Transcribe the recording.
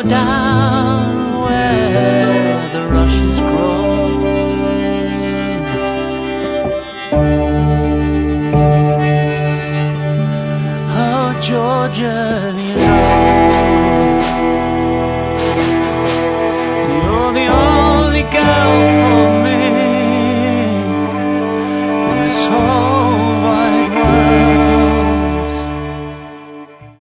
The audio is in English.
down where the rushes grow. Oh, Georgia, you know